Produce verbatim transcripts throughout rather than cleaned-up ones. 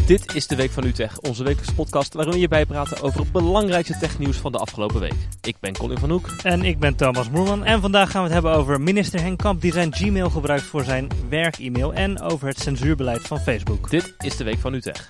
Dit is de Week van Utrecht, onze wekelijkse podcast waarin we je bijpraten over het belangrijkste technieuws van de afgelopen week. Ik ben Colin van Hoek. En ik ben Thomas Moerman. En vandaag gaan we het hebben over minister Henk Kamp die zijn Gmail gebruikt voor zijn werk-e-mail en over het censuurbeleid van Facebook. Dit is de Week van Utrecht.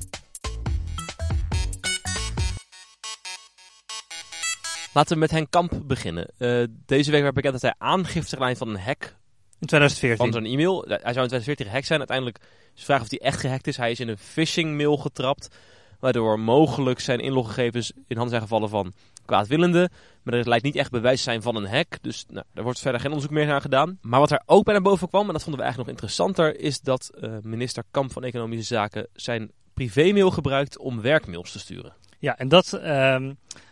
Laten we met Henk Kamp beginnen. Uh, deze week werd bekend dat hij aangifte gedaan van een hack in twintig veertien. Van zijn e-mail. Hij zou in twintig veertien gehackt zijn. Uiteindelijk is de vraag of hij echt gehackt is. Hij is in een phishing mail getrapt, waardoor mogelijk zijn inloggegevens in handen zijn gevallen van kwaadwillenden. Maar er lijkt niet echt bewijs te zijn van een hack. Dus nou, daar wordt verder geen onderzoek meer naar gedaan. Maar wat er ook bij naar boven kwam, en dat vonden we eigenlijk nog interessanter, is dat uh, minister Kamp van Economische Zaken zijn privémail gebruikt om werkmails te sturen. Ja, en dat uh,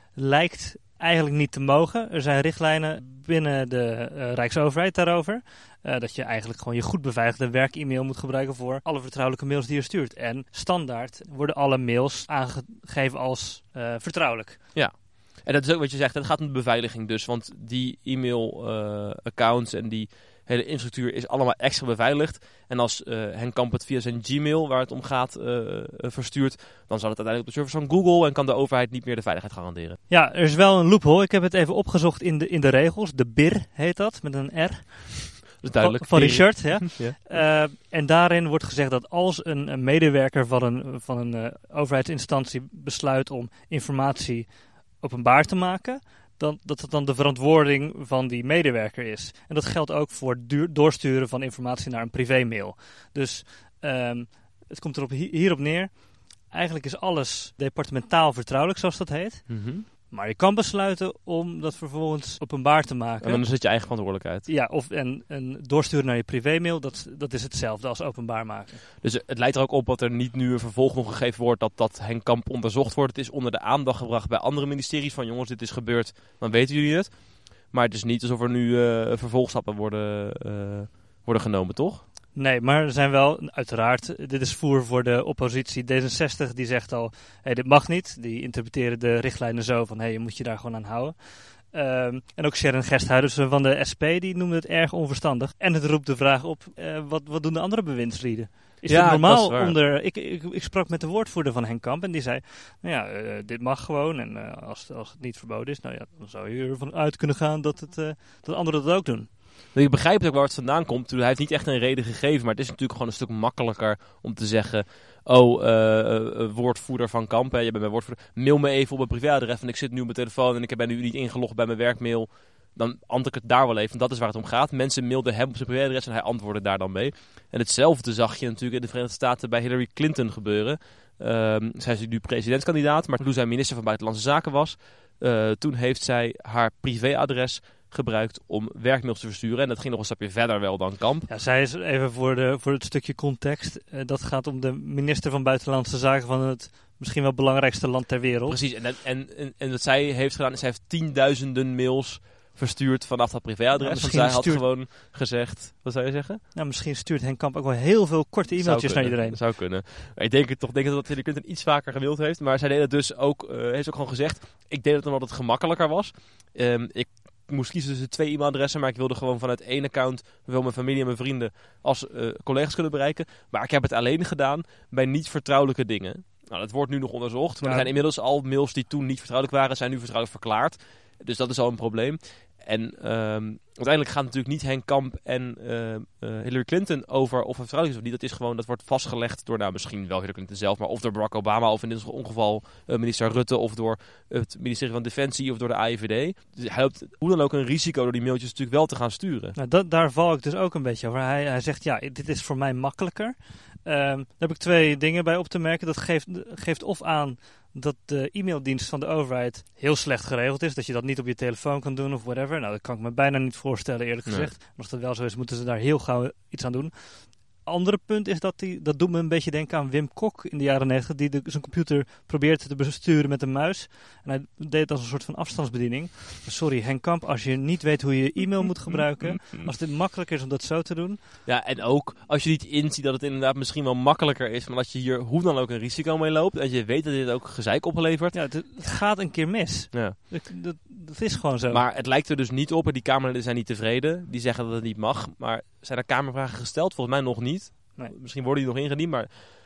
lijkt eigenlijk niet te mogen. Er zijn richtlijnen binnen de uh, Rijksoverheid daarover. Uh, dat je eigenlijk gewoon je goed beveiligde werk-e-mail moet gebruiken voor alle vertrouwelijke mails die je stuurt. En standaard worden alle mails aangegeven als uh, vertrouwelijk. Ja, en dat is ook wat je zegt. Het gaat om de beveiliging dus. Want die e-mail-accounts uh, en die hele infrastructuur is allemaal extra beveiligd. En als uh, Henk Kamp het via zijn Gmail, waar het om gaat, uh, uh, verstuurt, dan zal het uiteindelijk op de servers van Google en kan de overheid niet meer de veiligheid garanderen. Ja, er is wel een loophole. Ik heb het even opgezocht in de, in de regels. De B I R heet dat, met een R. Dat is duidelijk. Van, van Richard, ja. ja. Uh, en daarin wordt gezegd dat als een, een medewerker van een, van een uh, overheidsinstantie besluit om informatie openbaar te maken, dan, dat het dan de verantwoording van die medewerker is. En dat geldt ook voor het duur, doorsturen van informatie naar een privémail. Dus um, het komt erop hi- hierop neer. Eigenlijk is alles departementaal vertrouwelijk, zoals dat heet. Mm-hmm. Maar je kan besluiten om dat vervolgens openbaar te maken. En dan is het je eigen verantwoordelijkheid. Ja, of en, en doorsturen naar je privémail, dat, dat is hetzelfde als openbaar maken. Dus het lijkt er ook op dat er niet nu een vervolg nog gegeven wordt dat, dat Henk Kamp onderzocht wordt. Het is onder de aandacht gebracht bij andere ministeries van jongens, dit is gebeurd, dan weten jullie het. Maar het is niet alsof er nu uh, vervolgstappen worden, uh, worden genomen, toch? Nee, maar er zijn wel, uiteraard, dit is voer voor de oppositie. D zesenzestig die zegt al, hey, dit mag niet. Die interpreteren de richtlijnen zo van, hey, je moet je daar gewoon aan houden. Um, en ook Sharon Gersthuizen van de S P, die noemde het erg onverstandig. En het roept de vraag op, uh, wat, wat doen de andere bewindslieden? Is ja, het normaal is onder... Ik, ik, ik sprak met de woordvoerder van Henk Kamp en die zei, nou ja, uh, dit mag gewoon. En uh, als, als het niet verboden is, nou ja, dan zou je ervan uit kunnen gaan dat, het, uh, dat anderen dat ook doen. Ik begrijp ook waar het vandaan komt. Hij heeft niet echt een reden gegeven, maar het is natuurlijk gewoon een stuk makkelijker om te zeggen, oh, uh, uh, woordvoerder van Kamp, hè, je bent mijn woordvoerder, mail me even op mijn privéadres en ik zit nu op mijn telefoon en ik ben nu niet ingelogd bij mijn werkmail. Dan antwoord ik het daar wel even, want dat is waar het om gaat. Mensen mailden hem op zijn privéadres en hij antwoordde daar dan mee. En hetzelfde zag je natuurlijk in de Verenigde Staten bij Hillary Clinton gebeuren. Uh, zij is nu presidentskandidaat, maar toen zij minister van Buitenlandse Zaken was, uh, toen heeft zij haar privéadres gebruikt om werkmails te versturen. En dat ging nog een stapje verder wel dan Kamp. Ja, zij is even voor, de, voor het stukje context. Uh, dat gaat om de minister van Buitenlandse Zaken van het misschien wel belangrijkste land ter wereld. Precies. En, en, en, en wat zij heeft gedaan is, zij heeft tienduizenden mails verstuurd vanaf dat privéadres. Nou, want zij had stuurt... gewoon gezegd... Wat zou je zeggen? Nou, misschien stuurt Henk Kamp ook wel heel veel korte e-mailtjes naar iedereen. Dat zou kunnen. Ik denk het toch denk dat Hillary Clinton iets vaker gewild heeft. Maar zij deed het dus ook... Uh, heeft ook gewoon gezegd... Ik deed het omdat het gemakkelijker was. Um, ik moest kiezen tussen twee e-mailadressen, maar ik wilde gewoon vanuit één account zowel mijn familie en mijn vrienden als uh, collega's kunnen bereiken. Maar ik heb het alleen gedaan bij niet vertrouwelijke dingen. Nou, dat wordt nu nog onderzocht. Maar ja. Er zijn inmiddels al mails die toen niet vertrouwelijk waren, zijn nu vertrouwelijk verklaard. Dus dat is al een probleem. En um, uiteindelijk gaat natuurlijk niet Henk Kamp en uh, uh, Hillary Clinton over of het vertrouwelijk is of niet. Dat is gewoon, dat wordt vastgelegd door, nou misschien wel Hillary Clinton zelf, maar of door Barack Obama of in dit geval uh, minister Rutte of door het ministerie van Defensie of door de A I V D. Dus hij loopt hoe dan ook een risico door die mailtjes natuurlijk wel te gaan sturen. Nou, dat, daar val ik dus ook een beetje over. Hij, hij zegt, ja, dit is voor mij makkelijker. Um, daar heb ik twee dingen bij op te merken. Dat geeft, geeft of aan dat de e-maildienst van de overheid heel slecht geregeld is. Dat je dat niet op je telefoon kan doen of whatever. Nou, dat kan ik me bijna niet voorstellen, eerlijk gezegd. Nee. Maar als dat wel zo is, moeten ze daar heel gauw iets aan doen. Andere punt is dat die, dat doet me een beetje denken aan Wim Kok in de jaren negentig, die de, zijn computer probeerde te besturen met een muis. En hij deed het als een soort van afstandsbediening. Sorry Henk Kamp, als je niet weet hoe je e-mail moet gebruiken, als dit makkelijker is om dat zo te doen. Ja, en ook als je niet inziet dat het inderdaad misschien wel makkelijker is, maar dat je hier hoe dan ook een risico mee loopt en je weet dat dit ook gezeik oplevert. Ja, het, het gaat een keer mis. Ja. Dat, dat, dat is gewoon zo. Maar het lijkt er dus niet op en die Kamerleden zijn niet tevreden. Die zeggen dat het niet mag, maar zijn er Kamervragen gesteld? Volgens mij nog niet. Nee. Misschien worden die nog ingediend, maar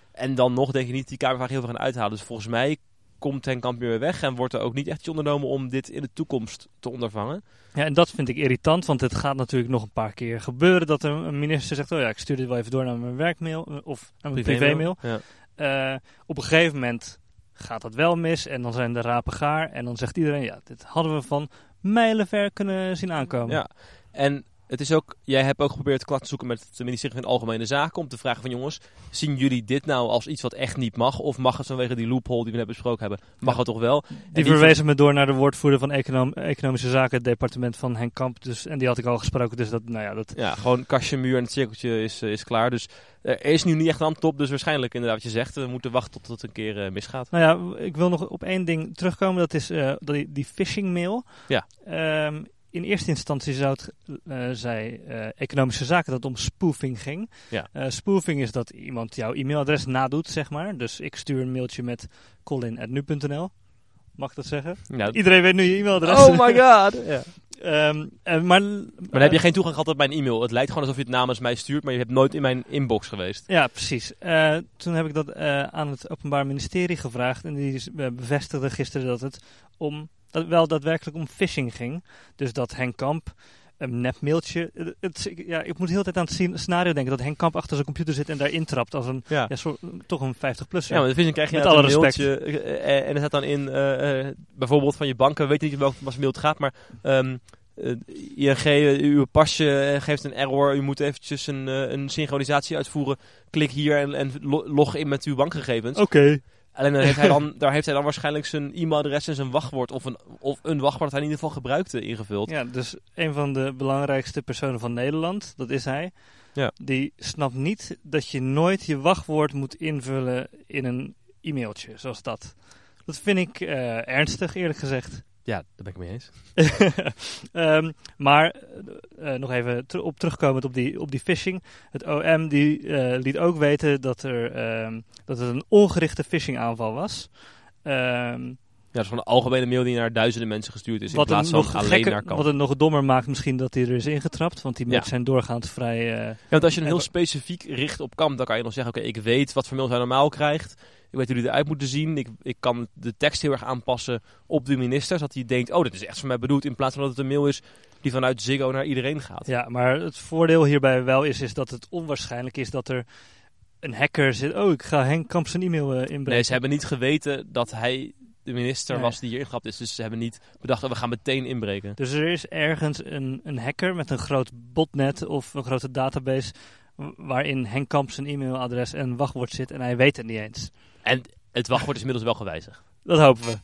En dan nog denk ik niet dat die Kamervraag heel veel gaan uithalen. Dus volgens mij komt Henk Kamp weer weg en wordt er ook niet echt iets ondernomen om dit in de toekomst te ondervangen. Ja, en dat vind ik irritant, want het gaat natuurlijk nog een paar keer gebeuren dat een, een minister zegt, oh ja, ik stuur dit wel even door naar mijn werkmail of naar mijn privémail. Ja. Uh, op een gegeven moment gaat dat wel mis en dan zijn de rapen gaar en dan zegt iedereen, ja, dit hadden we van mijlenver kunnen zien aankomen. Ja, en het is ook, jij hebt ook geprobeerd contact te zoeken met het ministerie van Algemene Zaken om te vragen van jongens, zien jullie dit nou als iets wat echt niet mag? Of mag het vanwege die loophole die we net besproken hebben? Mag ja. het toch wel? Die, die verwezen ver... me door naar de woordvoerder van econom- Economische Zaken, het departement van Henk Kamp. Dus, en die had ik al gesproken, dus dat, nou ja. Dat... Ja, gewoon kastje, muur en het cirkeltje is, uh, is klaar. Dus er is nu niet echt aan de top, dus waarschijnlijk inderdaad wat je zegt, we moeten wachten tot het een keer uh, misgaat. Nou ja, ik wil nog op één ding terugkomen, dat is uh, die, die phishing mail. Ja. Um, In eerste instantie zou het, uh, zei uh, Economische Zaken dat het om spoofing ging. Ja. Uh, spoofing is dat iemand jouw e-mailadres nadoet, zeg maar. Dus ik stuur een mailtje met colin at nu punt n l. Mag ik dat zeggen? Ja. Iedereen weet nu je e-mailadres. Oh my god! Ja. Um, uh, maar, maar dan heb je geen toegang gehad tot mijn e-mail. Het lijkt gewoon alsof je het namens mij stuurt, maar je hebt nooit in mijn inbox geweest. Ja, precies. Uh, toen heb ik dat uh, aan het Openbaar Ministerie gevraagd. En die uh, bevestigde gisteren dat het om... dat wel daadwerkelijk om phishing ging. Dus dat Henk Kamp een nep mailtje... Het, het, ja, ik moet de hele tijd aan het scenario denken dat Henk Kamp achter zijn computer zit en daar intrapt als een, ja. Ja, soort, toch een vijftig-plusser. Ja, maar de phishing krijg je met alle een respect. mailtje uh, en er staat dan in, uh, uh, bijvoorbeeld van je banken, weet niet welke mail het gaat, maar... Um, Uh, I N G, uh, uw pasje uh, geeft een error. U moet eventjes een, uh, een synchronisatie uitvoeren. Klik hier en, en lo- log in met uw bankgegevens. Oké. Okay. Alleen dan heeft hij dan, daar heeft hij dan waarschijnlijk zijn e-mailadres en zijn wachtwoord of een, of een wachtwoord dat hij in ieder geval gebruikte ingevuld. Ja, dus een van de belangrijkste personen van Nederland, dat is hij. Ja. Die snapt niet dat je nooit je wachtwoord moet invullen in een e-mailtje, zoals dat. Dat vind ik uh, ernstig, eerlijk gezegd. Ja, daar ben ik mee eens. um, maar uh, nog even ter- op terugkomend op die, op die phishing. Het O M die, uh, liet ook weten dat, er, um, dat het een ongerichte phishing aanval was. Um, ja, dat is gewoon een algemene mail die naar duizenden mensen gestuurd is in plaats van alleen gekke, naar Kamp. Wat het nog dommer maakt misschien dat hij er is ingetrapt, want die mails ja. zijn doorgaans vrij... Uh, ja, want als je een heel specifiek richt op Kamp, dan kan je nog zeggen, oké, okay, ik weet wat voor mails hij normaal krijgt. Ik weet hoe die eruit moeten zien. Ik, ik kan de tekst heel erg aanpassen op de minister, zodat hij denkt, oh, dit is echt voor mij bedoeld, in plaats van dat het een mail is die vanuit Ziggo naar iedereen gaat. Ja, maar het voordeel hierbij wel is, is dat het onwaarschijnlijk is dat er een hacker zit. Oh, ik ga Henk Kamp zijn e-mail uh, inbreken. Nee, ze hebben niet geweten dat hij de minister nee. was die hier ingetrapt is. Dus ze hebben niet bedacht, oh, we gaan meteen inbreken. Dus er is ergens een, een hacker met een groot botnet of een grote database waarin Henk Kamp zijn e-mailadres en wachtwoord zit en hij weet het niet eens. En het wachtwoord is inmiddels wel gewijzigd. Dat hopen we.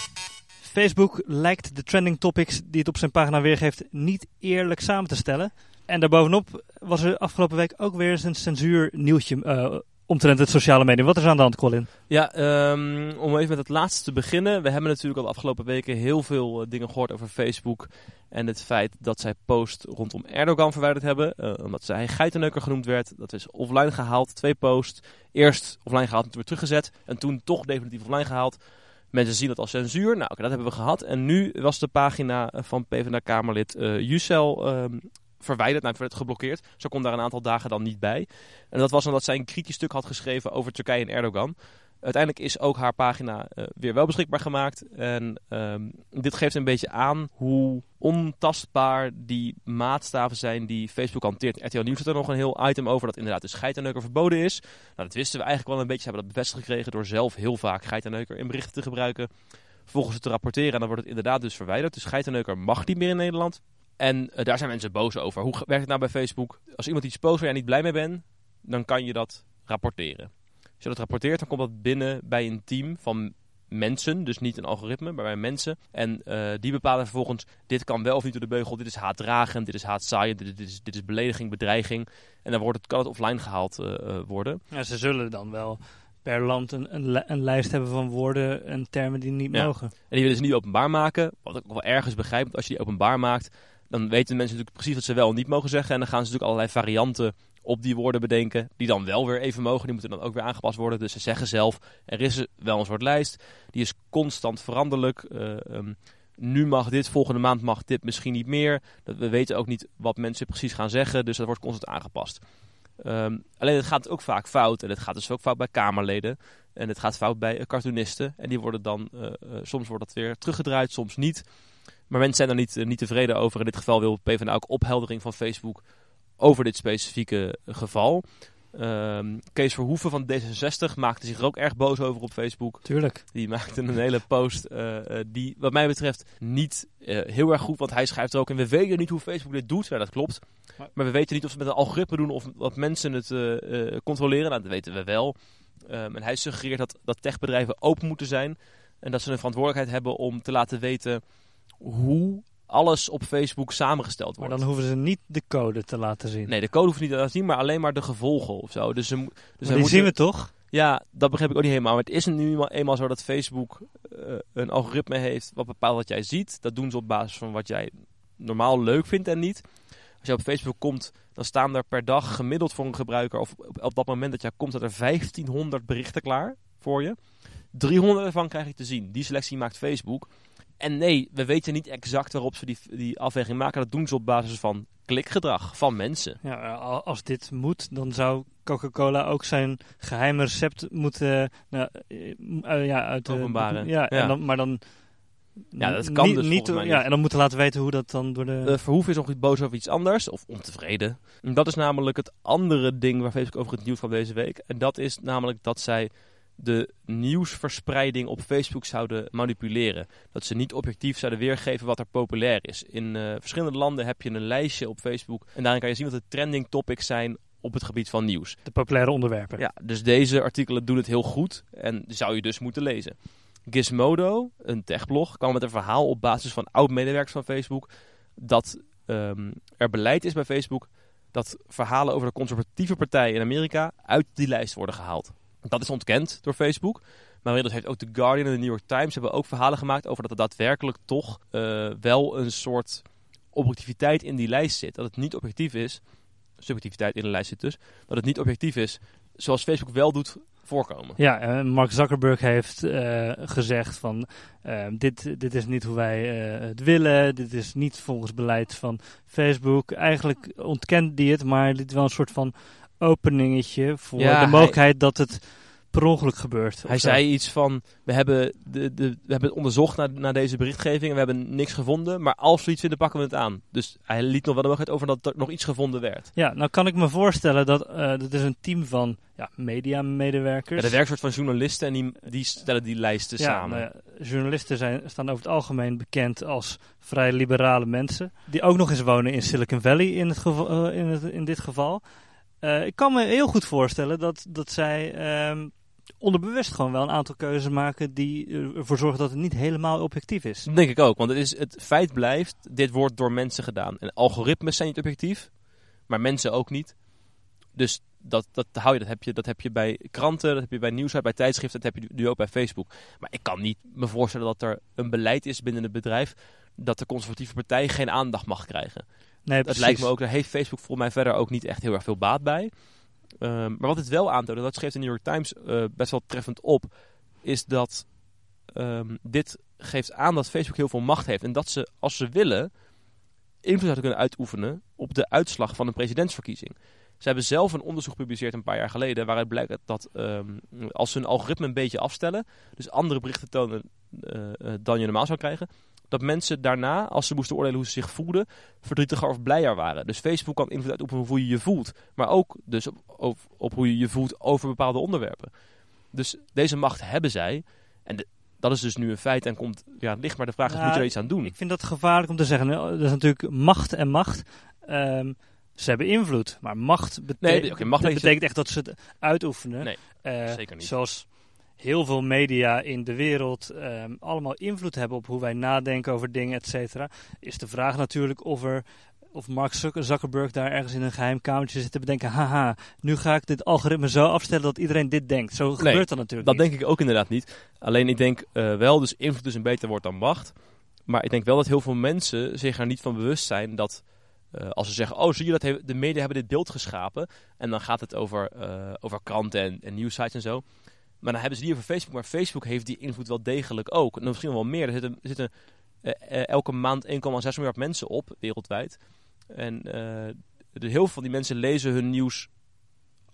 Facebook lijkt de trending topics die het op zijn pagina weergeeft niet eerlijk samen te stellen. En daarbovenop was er afgelopen week ook weer eens een censuurnieuwtje uh, omtrent het sociale medium. Wat is er aan de hand, Colin? Ja, um, om even met het laatste te beginnen. We hebben natuurlijk al de afgelopen weken heel veel uh, dingen gehoord over Facebook. En het feit dat zij post rondom Erdogan verwijderd hebben. Uh, omdat zij geitenneuker genoemd werd. Dat is offline gehaald. Twee posts. Eerst offline gehaald en toen weer teruggezet. En toen toch definitief offline gehaald. Mensen zien dat als censuur. Nou, okay, dat hebben we gehad. En nu was de pagina van PvdA-Kamerlid uh, Yücel um, verwijderd. Nou, het werd geblokkeerd. Ze kon daar een aantal dagen dan niet bij. En dat was omdat zij een kritisch stuk had geschreven over Turkije en Erdogan. Uiteindelijk is ook haar pagina uh, weer wel beschikbaar gemaakt. En um, dit geeft een beetje aan hoe ontastbaar die maatstaven zijn die Facebook hanteert. R T L Nieuws had er nog een heel item over dat inderdaad de geitenneuker verboden is. Nou, dat wisten we eigenlijk wel een beetje. Ze hebben dat bevestigd gekregen door zelf heel vaak geitenneuker in berichten te gebruiken. Vervolgens het te rapporteren en dan wordt het inderdaad dus verwijderd. Dus geitenneuker mag niet meer in Nederland. En uh, daar zijn mensen boos over. Hoe werkt het nou bij Facebook? Als iemand iets post waar jij niet blij mee bent, dan kan je dat rapporteren. Als je dat rapporteert, dan komt dat binnen bij een team van mensen. Dus niet een algoritme, maar bij mensen. En uh, die bepalen vervolgens, dit kan wel of niet door de beugel. Dit is haatdragend, dit is haatzaaiend, dit, dit, is, dit is belediging, bedreiging. En dan wordt het, kan het offline gehaald uh, uh, worden. Ja, ze zullen dan wel per land een, een, een lijst hebben van woorden en termen die niet ja. mogen. En die willen ze niet openbaar maken. Wat ik wel ergens begrijp, want als je die openbaar maakt, dan weten mensen natuurlijk precies wat ze wel en niet mogen zeggen. En dan gaan ze natuurlijk allerlei varianten op die woorden bedenken, die dan wel weer even mogen. Die moeten dan ook weer aangepast worden. Dus ze zeggen zelf, er is wel een soort lijst. Die is constant veranderlijk. Uh, um, nu mag dit, volgende maand mag dit misschien niet meer. Dat, we weten ook niet wat mensen precies gaan zeggen. Dus dat wordt constant aangepast. Um, alleen het gaat ook vaak fout. En het gaat dus ook fout bij Kamerleden. En het gaat fout bij uh, cartoonisten. En die worden dan, uh, uh, soms wordt dat weer teruggedraaid, soms niet. Maar mensen zijn er niet, uh, niet tevreden over. In dit geval wil PvdA ook opheldering van Facebook over dit specifieke uh, geval. Um, Kees Verhoeven van D zesenzestig maakte zich er ook erg boos over op Facebook. Tuurlijk. Die maakte een hele post uh, uh, die wat mij betreft niet uh, heel erg goed, want hij schrijft er ook in: we weten niet hoe Facebook dit doet. Ja, dat klopt. Maar, maar we weten niet of ze het met een algoritme doen of dat mensen het uh, uh, controleren. Nou, dat weten we wel. Um, en hij suggereert dat, dat techbedrijven open moeten zijn en dat ze een verantwoordelijkheid hebben om te laten weten hoe alles op Facebook samengesteld wordt. Maar dan hoeven ze niet de code te laten zien. Nee, de code hoeft niet te laten zien, maar alleen maar de gevolgen of zo. Dus ze, dus maar die moeten... zien we toch? Ja, dat begrijp ik ook niet helemaal. Maar het is nu eenmaal zo dat Facebook uh, een algoritme heeft wat bepaalt wat jij ziet. Dat doen ze op basis van wat jij normaal leuk vindt en niet. Als je op Facebook komt, dan staan er per dag gemiddeld voor een gebruiker, of op, op dat moment dat jij komt, dat er vijftienhonderd berichten klaar voor je. driehonderd ervan krijg je te zien. Die selectie maakt Facebook. En nee, we weten niet exact waarop ze die, die afweging maken. Dat doen ze op basis van klikgedrag van mensen. Ja, als dit moet, dan zou Coca-Cola ook zijn geheime recept moeten nou, uh, ja, uit openbaren. De, ja, ja. En dan, maar dan ja, dat kan niet, dus niet, mij ja, niet. En dan moeten laten weten hoe dat dan door de... Uh, Verhoeven is nog iets boos over iets anders, of ontevreden. En dat is namelijk het andere ding waar Facebook over het nieuws kwam deze week. En dat is namelijk dat zij de nieuwsverspreiding op Facebook zouden manipuleren. Dat ze niet objectief zouden weergeven wat er populair is. In uh, verschillende landen heb je een lijstje op Facebook en daarin kan je zien wat de trending topics zijn op het gebied van nieuws. De populaire onderwerpen. Ja, dus deze artikelen doen het heel goed en zou je dus moeten lezen. Gizmodo, een techblog, kwam met een verhaal op basis van oud-medewerkers van Facebook dat um, er beleid is bij Facebook dat verhalen over de conservatieve partij in Amerika uit die lijst worden gehaald. Dat is ontkend door Facebook. Maar inmiddels heeft ook The Guardian en de New York Times hebben ook verhalen gemaakt over dat er daadwerkelijk toch uh, wel een soort objectiviteit in die lijst zit. Dat het niet objectief is, subjectiviteit in de lijst zit dus, dat het niet objectief is zoals Facebook wel doet voorkomen. Ja, uh, Mark Zuckerberg heeft uh, gezegd van uh, dit, dit is niet hoe wij uh, het willen, dit is niet volgens beleid van Facebook. Eigenlijk ontkent hij het, maar liet wel een soort van openingetje voor ja, de mogelijkheid hij, dat het per ongeluk gebeurt. Hij zei iets van, we hebben, de, de, we hebben het onderzocht naar, naar deze berichtgeving en we hebben niks gevonden, maar als we iets vinden pakken we het aan. Dus hij liet nog wel de mogelijkheid over dat er nog iets gevonden werd. Ja, nou kan ik me voorstellen dat uh, dat is een team van ja, media-medewerkers. Ja, er werkt een soort van journalisten en die, die stellen die lijsten ja, samen. Nou ja, journalisten zijn, staan over het algemeen bekend als vrij liberale mensen, die ook nog eens wonen in Silicon Valley in, het geval, uh, in, het, in dit geval. Uh, ik kan me heel goed voorstellen dat, dat zij um, onderbewust gewoon wel een aantal keuzes maken die ervoor zorgen dat het niet helemaal objectief is. Dat denk ik ook, want het, is, het feit blijft, dit wordt door mensen gedaan. En algoritmes zijn niet objectief, maar mensen ook niet. Dus dat, dat hou je, dat heb je, dat heb je bij kranten, dat heb je bij nieuws, bij tijdschriften, dat heb je nu ook bij Facebook. Maar ik kan niet me voorstellen dat er een beleid is binnen het bedrijf dat de conservatieve partij geen aandacht mag krijgen. Nee, dat lijkt me ook, daar heeft Facebook volgens mij verder ook niet echt heel erg veel baat bij. Um, maar wat het wel aantoont, en dat schreef de New York Times uh, best wel treffend op, is dat um, dit geeft aan dat Facebook heel veel macht heeft. En dat ze, als ze willen, invloed zouden kunnen uitoefenen op de uitslag van een presidentsverkiezing. Ze hebben zelf een onderzoek gepubliceerd een paar jaar geleden, waaruit blijkt dat um, als ze een algoritme een beetje afstellen, dus andere berichten tonen uh, uh, dan je normaal zou krijgen, dat mensen daarna, als ze moesten oordelen hoe ze zich voelden, verdrietiger of blijer waren. Dus Facebook kan invloed uitoefenen op hoe je je voelt. Maar ook dus op, op, op hoe je je voelt over bepaalde onderwerpen. Dus deze macht hebben zij. En de, dat is dus nu een feit en komt, ja, ligt maar de vraag is, ja, moet je er iets aan doen? Ik vind dat gevaarlijk om te zeggen. Dat is natuurlijk macht en macht. Um, ze hebben invloed. Maar macht, bete- nee, okay, macht dat betekent echt dat ze het uitoefenen. Nee, uh, zeker niet. Zoals heel veel media in de wereld um, allemaal invloed hebben op hoe wij nadenken over dingen, et cetera. Is de vraag natuurlijk of er of Mark Zuckerberg daar ergens in een geheim kamertje zit te bedenken, haha, nu ga ik dit algoritme zo afstellen dat iedereen dit denkt. Zo gebeurt nee, dat natuurlijk dat niet. denk ik ook inderdaad niet. Alleen ik denk uh, wel, dus invloed is een beter woord dan macht. Maar ik denk wel dat heel veel mensen zich er niet van bewust zijn dat Uh, als ze zeggen, oh zie je dat he- de media hebben dit beeld geschapen. En dan gaat het over, uh, over kranten en, en nieuwsites en zo. Maar dan hebben ze die over Facebook. Maar Facebook heeft die invloed wel degelijk ook. En misschien wel meer. Er zitten, er zitten uh, uh, elke maand één komma zes miljard mensen op, wereldwijd. En uh, de, heel veel van die mensen lezen hun nieuws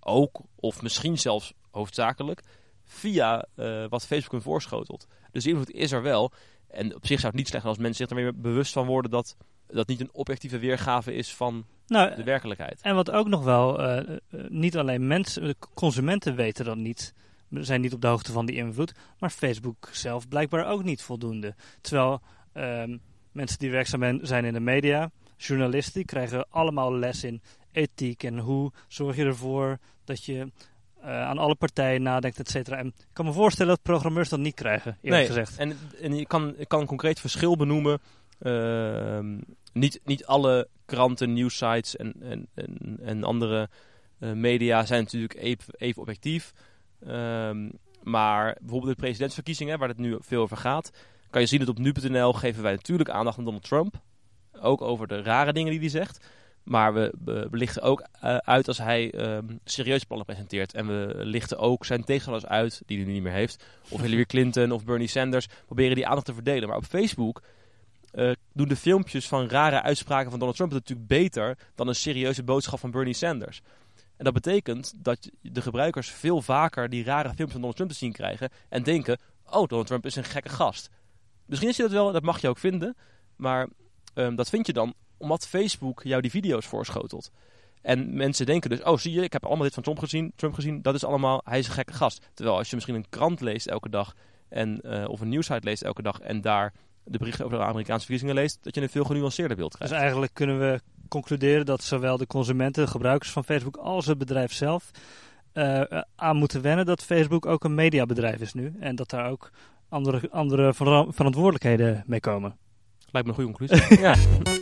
ook, of misschien zelfs hoofdzakelijk, via uh, wat Facebook hun voorschotelt. Dus die invloed is er wel. En op zich zou het niet slecht zijn als mensen zich er weer bewust van worden dat dat niet een objectieve weergave is van nou, de werkelijkheid. En wat ook nog wel, uh, uh, niet alleen mensen, consumenten weten dat niet, zijn niet op de hoogte van die invloed, maar Facebook zelf blijkbaar ook niet voldoende. Terwijl um, mensen die werkzaam zijn in de media, journalisten, die krijgen allemaal les in ethiek en hoe zorg je ervoor dat je Uh, aan alle partijen nadenkt, et cetera. En ik kan me voorstellen dat programmeurs dat niet krijgen, eerlijk nee, gezegd. En, en je kan, je kan een concreet verschil benoemen. Uh, niet, niet alle kranten, nieuwssites en, en, en, en andere uh, media zijn natuurlijk even, even objectief. Um, maar bijvoorbeeld de presidentsverkiezingen, waar het nu veel over gaat, kan je zien dat op nu punt n l geven wij natuurlijk aandacht aan Donald Trump. Ook over de rare dingen die hij zegt. Maar we, we, we lichten ook uh, uit als hij um, serieuze plannen presenteert. En we lichten ook zijn tegenstanders uit, die hij nu niet meer heeft. Of Hillary Clinton of Bernie Sanders. Proberen die aandacht te verdelen. Maar op Facebook uh, doen de filmpjes van rare uitspraken van Donald Trump het natuurlijk beter dan een serieuze boodschap van Bernie Sanders. En dat betekent dat de gebruikers veel vaker die rare filmpjes van Donald Trump te zien krijgen. En denken, oh, Donald Trump is een gekke gast. Misschien is je dat wel, dat mag je ook vinden. Maar um, dat vind je dan omdat Facebook jou die video's voorschotelt. En mensen denken dus, oh zie je, ik heb allemaal dit van Trump gezien, Trump gezien, dat is allemaal, hij is een gekke gast. Terwijl als je misschien een krant leest elke dag, en, uh, of een nieuwssite leest elke dag, en daar de berichten over de Amerikaanse verkiezingen leest, dat je een veel genuanceerder beeld krijgt. Dus eigenlijk kunnen we concluderen dat zowel de consumenten, de gebruikers van Facebook, als het bedrijf zelf uh, aan moeten wennen dat Facebook ook een mediabedrijf is nu. En dat daar ook andere, andere ver- verantwoordelijkheden mee komen. Lijkt me een goede conclusie. Ja.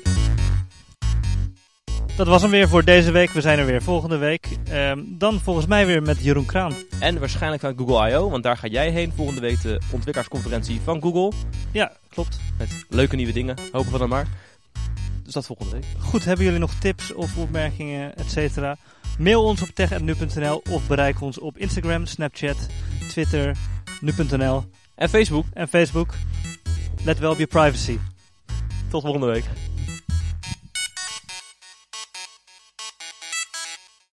Dat was hem weer voor deze week. We zijn er weer volgende week. Um, dan volgens mij weer met Jeroen Kraan. En waarschijnlijk van Google I O, want daar ga jij heen. Volgende week de ontwikkelaarsconferentie van Google. Ja, klopt. Met leuke nieuwe dingen, hopen we dan maar. Dus dat volgende week. Goed, hebben jullie nog tips of opmerkingen, et cetera? Mail ons op tech punt nu punt n l of bereik ons op Instagram, Snapchat, Twitter, nu punt n l. En Facebook. En Facebook. Let wel op je privacy. Tot volgende week.